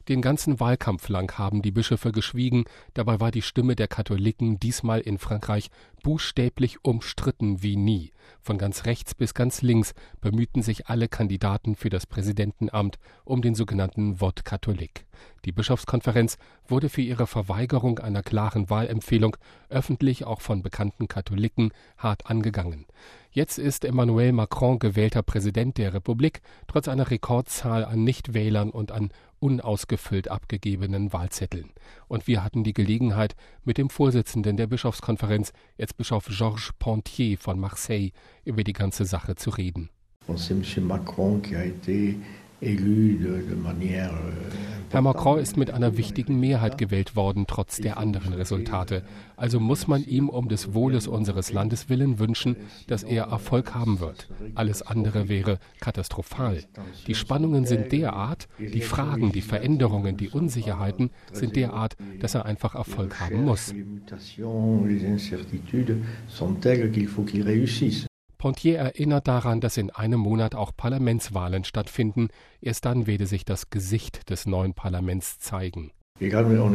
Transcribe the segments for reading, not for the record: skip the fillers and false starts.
Den ganzen Wahlkampf lang haben die Bischöfe geschwiegen, dabei war die Stimme der Katholiken diesmal in Frankreich buchstäblich umstritten wie nie. Von ganz rechts bis ganz links bemühten sich alle Kandidaten für das Präsidentenamt um den sogenannten Vote catholique. Die Bischofskonferenz wurde für ihre Verweigerung einer klaren Wahlempfehlung öffentlich auch von bekannten Katholiken hart angegangen. Jetzt ist Emmanuel Macron gewählter Präsident der Republik, trotz einer Rekordzahl an Nichtwählern und an unausgefüllt abgegebenen Wahlzetteln. Und wir hatten die Gelegenheit, mit dem Vorsitzenden der Bischofskonferenz, Erzbischof Georges Pontier von Marseille, über die ganze Sache zu reden. Herr Macron ist mit einer wichtigen Mehrheit gewählt worden, trotz der anderen Resultate. Also muss man ihm um des Wohles unseres Landes willen wünschen, dass er Erfolg haben wird. Alles andere wäre katastrophal. Die Spannungen sind derart, die Fragen, die Veränderungen, die Unsicherheiten sind derart, dass er einfach Erfolg haben muss. Pontier erinnert daran, dass in einem Monat auch Parlamentswahlen stattfinden. Erst dann werde sich das Gesicht des neuen Parlaments zeigen. Bis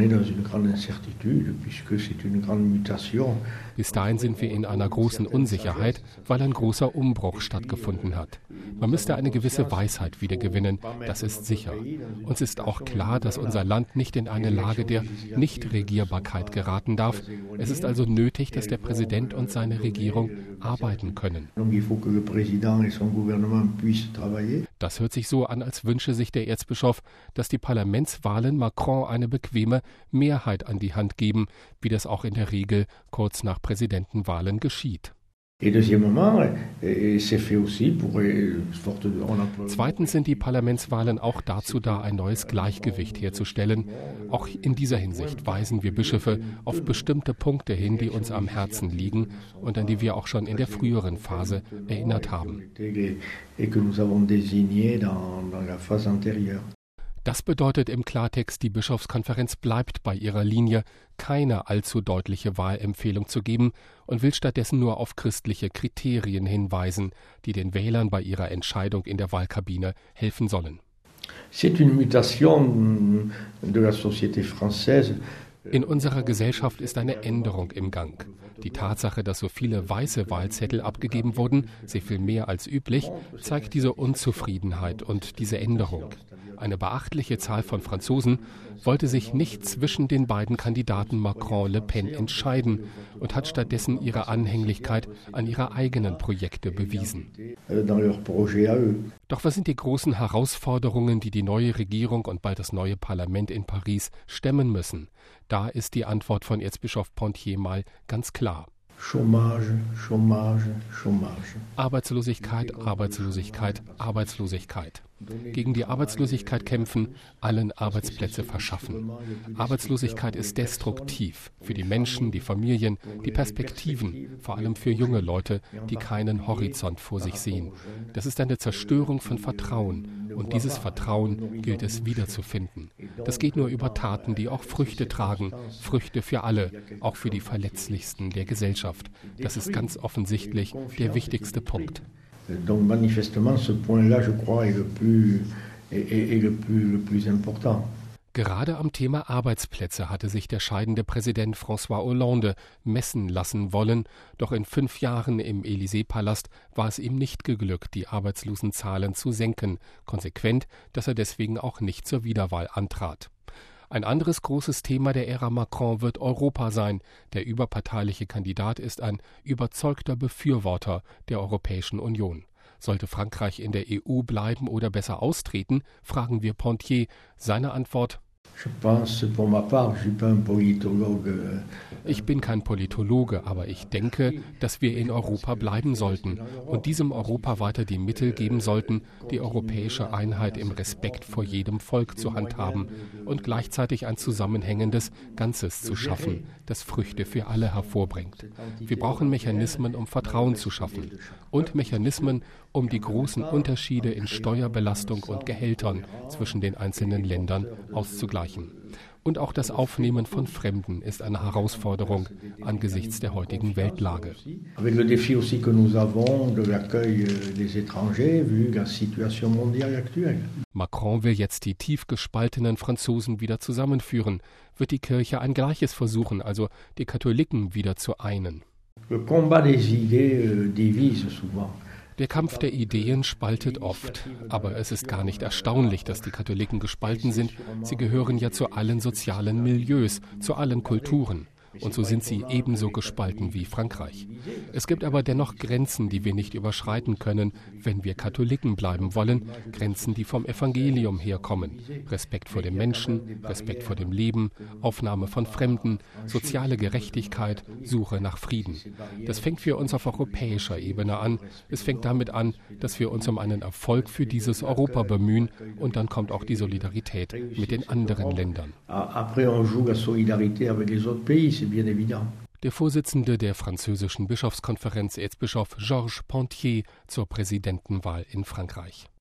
dahin sind wir in einer großen Unsicherheit, weil ein großer Umbruch stattgefunden hat. Man müsste eine gewisse Weisheit wiedergewinnen, das ist sicher. Uns ist auch klar, dass unser Land nicht in eine Lage der Nichtregierbarkeit geraten darf. Es ist also nötig, dass der Präsident und seine Regierung arbeiten können. Das hört sich so an, als wünsche sich der Erzbischof, dass die Parlamentswahlen Macron eine bequeme Mehrheit an die Hand geben, wie das auch in der Regel kurz nach Präsidentenwahlen geschieht. Zweitens sind die Parlamentswahlen auch dazu da, ein neues Gleichgewicht herzustellen. Auch in dieser Hinsicht weisen wir Bischöfe auf bestimmte Punkte hin, die uns am Herzen liegen und an die wir auch schon in der früheren Phase erinnert haben. Das bedeutet im Klartext, die Bischofskonferenz bleibt bei ihrer Linie, keine allzu deutliche Wahlempfehlung zu geben und will stattdessen nur auf christliche Kriterien hinweisen, die den Wählern bei ihrer Entscheidung in der Wahlkabine helfen sollen. In unserer Gesellschaft ist eine Änderung im Gang. Die Tatsache, dass so viele weiße Wahlzettel abgegeben wurden, sehr viel mehr als üblich, zeigt diese Unzufriedenheit und diese Änderung. Eine beachtliche Zahl von Franzosen wollte sich nicht zwischen den beiden Kandidaten Macron-Le Pen entscheiden und hat stattdessen ihre Anhänglichkeit an ihre eigenen Projekte bewiesen. Doch was sind die großen Herausforderungen, die die neue Regierung und bald das neue Parlament in Paris stemmen müssen? Da ist die Antwort von Erzbischof Pontier mal ganz klar. Arbeitslosigkeit, Arbeitslosigkeit, Arbeitslosigkeit. Gegen die Arbeitslosigkeit kämpfen, allen Arbeitsplätze verschaffen. Arbeitslosigkeit ist destruktiv für die Menschen, die Familien, die Perspektiven, vor allem für junge Leute, die keinen Horizont vor sich sehen. Das ist eine Zerstörung von Vertrauen und dieses Vertrauen gilt es wiederzufinden. Das geht nur über Taten, die auch Früchte tragen, Früchte für alle, auch für die Verletzlichsten der Gesellschaft. Das ist ganz offensichtlich der wichtigste Punkt. Donc manifestement, ce point-là, je crois, est le plus important. Gerade am Thema Arbeitsplätze hatte sich der scheidende Präsident François Hollande messen lassen wollen, doch in 5 Jahren im Élysée-Palast war es ihm nicht geglückt, die Arbeitslosenzahlen zu senken, konsequent, dass er deswegen auch nicht zur Wiederwahl antrat. Ein anderes großes Thema der Ära Macron wird Europa sein. Der überparteiliche Kandidat ist ein überzeugter Befürworter der Europäischen Union. Sollte Frankreich in der EU bleiben oder besser austreten, fragen wir Pontier. Seine Antwort: Ich bin kein Politologe, aber ich denke, dass wir in Europa bleiben sollten und diesem Europa weiter die Mittel geben sollten, die europäische Einheit im Respekt vor jedem Volk zu handhaben und gleichzeitig ein zusammenhängendes Ganzes zu schaffen, das Früchte für alle hervorbringt. Wir brauchen Mechanismen, um Vertrauen zu schaffen und Mechanismen, um die großen Unterschiede in Steuerbelastung und Gehältern zwischen den einzelnen Ländern auszugleichen. Und auch das Aufnehmen von Fremden ist eine Herausforderung angesichts der heutigen Weltlage. Avec le défi aussi que nous avons de l'accueil des étrangers, vu la situation mondiale actuelle. Macron will jetzt die tief gespaltenen Franzosen wieder zusammenführen. Wird die Kirche ein Gleiches versuchen, also die Katholiken wieder zu einen? Le combat des idées divise souvent. Der Kampf der Ideen spaltet oft. Aber es ist gar nicht erstaunlich, dass die Katholiken gespalten sind. Sie gehören ja zu allen sozialen Milieus, zu allen Kulturen. Und so sind sie ebenso gespalten wie Frankreich. Es gibt aber dennoch Grenzen, die wir nicht überschreiten können, wenn wir Katholiken bleiben wollen, Grenzen, die vom Evangelium herkommen. Respekt vor dem Menschen, Respekt vor dem Leben, Aufnahme von Fremden, soziale Gerechtigkeit, Suche nach Frieden. Das fängt für uns auf europäischer Ebene an. Es fängt damit an, dass wir uns um einen Erfolg für dieses Europa bemühen, und dann kommt auch die Solidarität mit den anderen Ländern. Der Vorsitzende der französischen Bischofskonferenz, Erzbischof Georges Pontier, zur Präsidentenwahl in Frankreich.